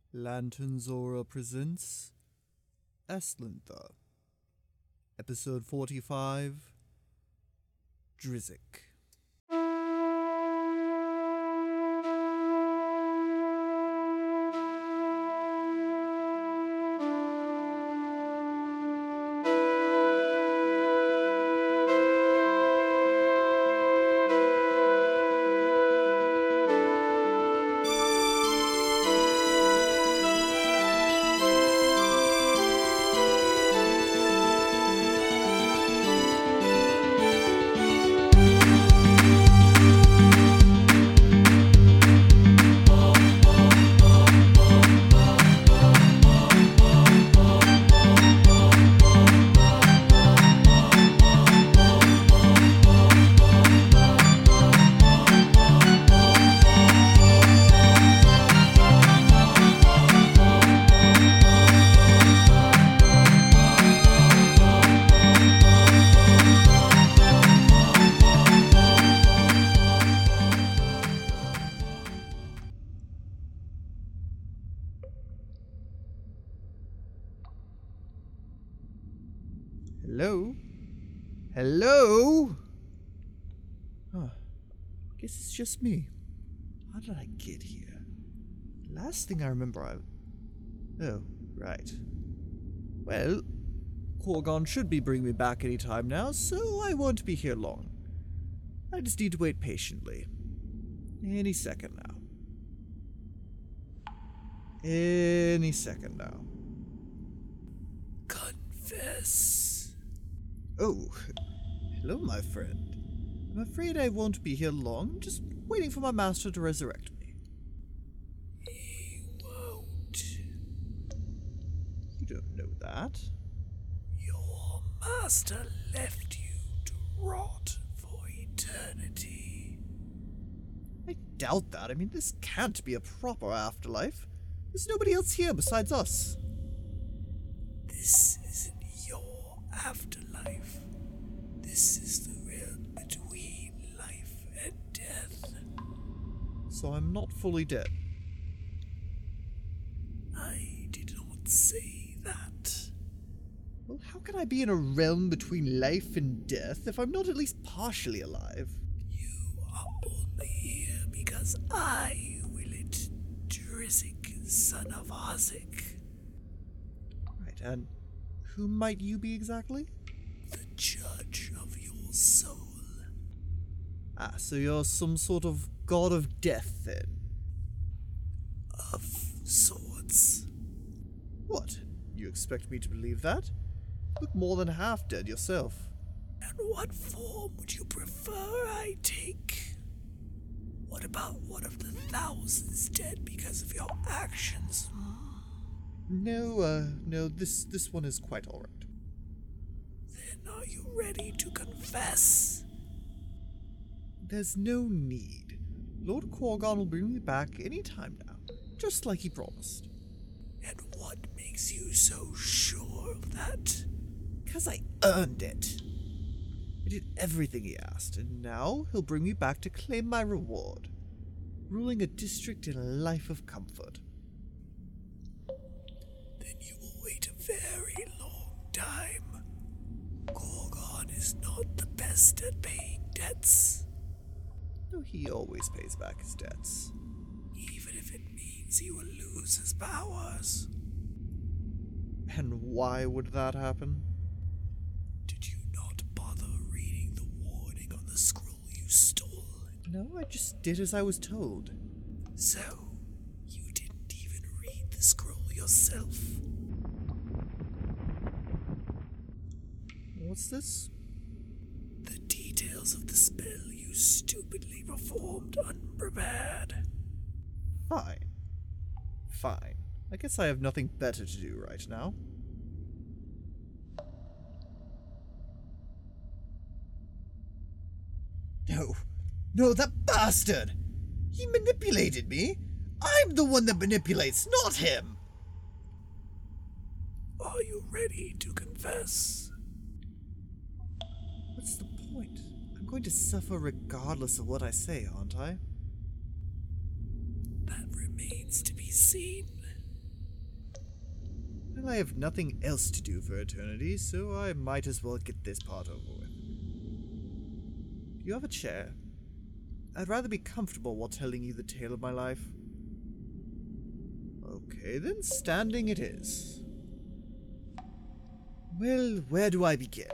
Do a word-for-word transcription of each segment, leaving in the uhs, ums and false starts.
Lantern Zora presents Estlintha, Episode forty-five, Drizzt. Hello? Hello? Huh. Guess it's just me. How did I get here? Last thing I remember I... Oh, right. Well, Korgon should be bringing me back any time now, so I won't be here long. I just need to wait patiently. Any second now. Any second now. Confess. Oh, hello, my friend. I'm afraid I won't be here long, just waiting for my master to resurrect me. He won't. You don't know that. Your master left you to rot for eternity. I doubt that. I mean, this can't be a proper afterlife. There's nobody else here besides us. This isn't your afterlife. This is the realm between life and death. So I'm not fully dead. I did not say that. Well, how can I be in a realm between life and death if I'm not at least partially alive? You are only here because I will it, Drizzt, son of Ozik. Right, and who might you be exactly? The judge of your soul. Ah, so you're some sort of god of death, then? Of sorts. What? You expect me to believe that? Look more than half dead yourself. And what form would you prefer I take? What about one of the thousands dead because of your actions? No, uh, no, this, this one is quite alright. Then are you ready to confess? There's no need. Lord Korgon will bring me back any time now, just like he promised. And what makes you so sure of that? Because I earned it. I did everything he asked, and now he'll bring me back to claim my reward, ruling a district in a life of comfort. Then you will wait a very long time. Korgon is not the best at paying debts. No, he always pays back his debts. Even if it means he will lose his powers. And why would that happen? Did you not bother reading the warning on the scroll you stole? No, I just did as I was told. So, you didn't even read the scroll yourself? What's this? The details of the spell you stupidly performed unprepared. Fine. Fine. I guess I have nothing better to do right now. No. No, that bastard! He manipulated me! I'm the one that manipulates, not him! Are you ready to confess? What's the point? I'm going to suffer regardless of what I say, aren't I? That remains to be seen. I have nothing else to do for eternity, so I might as well get this part over with. Do you have a chair? I'd rather be comfortable while telling you the tale of my life. Okay, then standing it is. Well, where do I begin?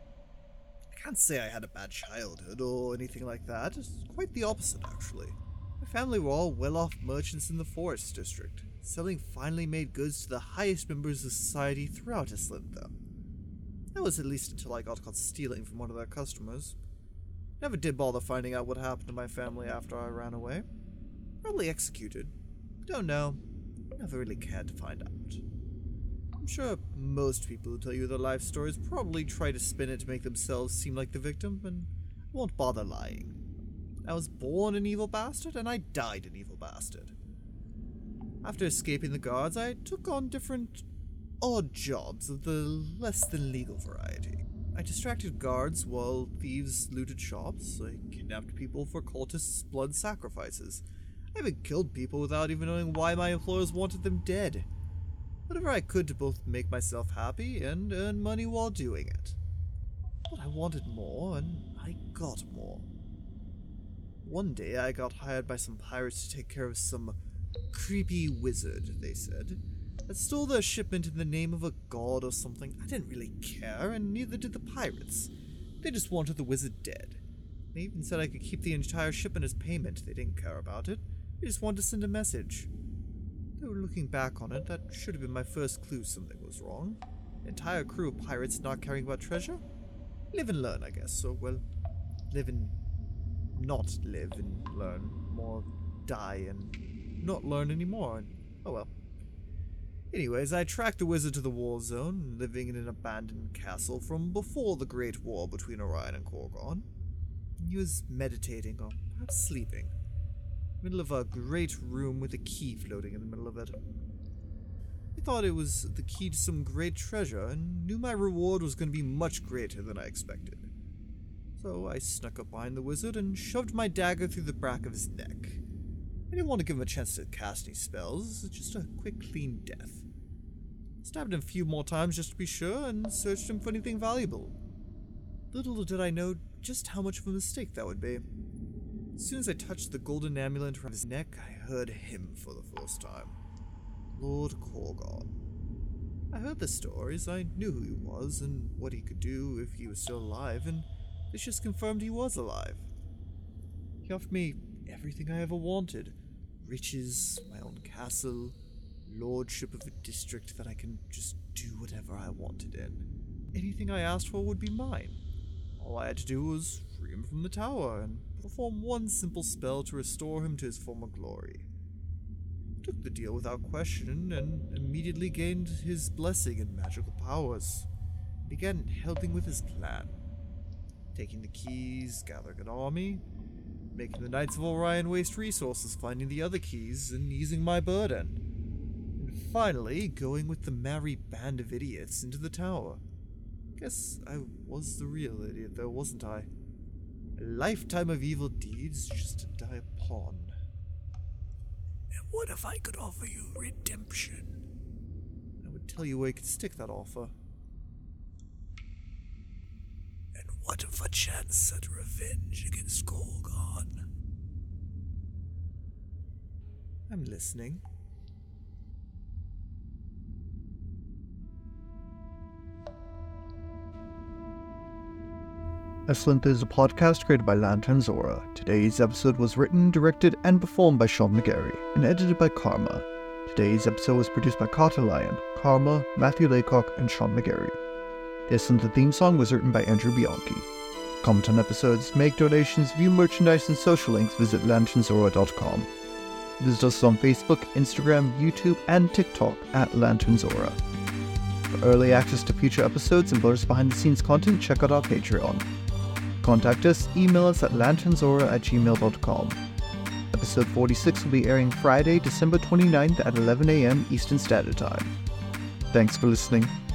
I can't say I had a bad childhood or anything like that. It's quite the opposite, actually. My family were all well-off merchants in the Forest District, selling finely made goods to the highest members of society throughout Islintha. That was at least until I got caught stealing from one of their customers. Never did bother finding out what happened to my family after I ran away. Probably executed. Don't know. Never really cared to find out. I'm sure most people who tell you their life stories probably try to spin it to make themselves seem like the victim, and I won't bother lying. I was born an evil bastard, and I died an evil bastard. After escaping the guards, I took on different odd jobs of the less than legal variety. I distracted guards while thieves looted shops. I kidnapped people for cultists' blood sacrifices. I even killed people without even knowing why my employers wanted them dead. Whatever I could to both make myself happy and earn money while doing it. But I wanted more, and I got more. One day I got hired by some pirates to take care of some creepy wizard, they said, that stole their shipment in the name of a god or something. I didn't really care, and neither did the pirates. They just wanted the wizard dead. They even said I could keep the entire shipment as payment. They didn't care about it. They just wanted to send a message. Though looking back on it, that should have been my first clue something was wrong. An entire crew of pirates not caring about treasure? Live and learn, I guess. So, well, live and not live and learn. More die and not learn anymore. And, oh well. Anyways, I tracked the wizard to the war zone, living in an abandoned castle from before the Great War between Orion and Korgon. He was meditating, or perhaps sleeping. Middle of a great room with a key floating in the middle of it. I thought it was the key to some great treasure, and knew my reward was going to be much greater than I expected. So I snuck up behind the wizard and shoved my dagger through the back of his neck. I didn't want to give him a chance to cast any spells, just a quick, clean death. Stabbed him a few more times just to be sure, and searched him for anything valuable. Little did I know just how much of a mistake that would be. As soon as I touched the golden amulet around his neck, I heard him for the first time. Lord Korgon. I heard the stories, I knew who he was and what he could do if he was still alive, and this just confirmed he was alive. He offered me everything I ever wanted. Riches, my own castle, lordship of a district that I can just do whatever I wanted in. Anything I asked for would be mine. All I had to do was free him from the tower and perform one simple spell to restore him to his former glory. I took the deal without question and immediately gained his blessing and magical powers. I began helping with his plan. Taking the keys, gathering an army, making the Knights of Orion waste resources finding the other keys and easing my burden. And finally, going with the merry band of idiots into the tower. Guess I was the real idiot though, wasn't I? A lifetime of evil deeds just to die a pawn. And what if I could offer you redemption? I would tell you where you could stick that offer. And what if a chance at revenge against Korgon? I'm listening. Islintha is a podcast created by Lantern Zora. Today's episode was written, directed, and performed by Sean McGarry, and edited by Karma. Today's episode was produced by Carter Lyon, Karma, Matthew Laycock, and Sean McGarry. The Islintha theme song was written by Andrew Bianchi. Comment on episodes, make donations, view merchandise, and social links, visit lantern zora dot com. Visit us on Facebook, Instagram, YouTube, and TikTok at Lantern Zora. For early access to future episodes and bonus behind-the-scenes content, check out our Patreon. Contact us, email us at lanternzora at gmail dot com. Episode forty-six will be airing Friday, December twenty-ninth at eleven a.m. Eastern Standard Time. Thanks for listening.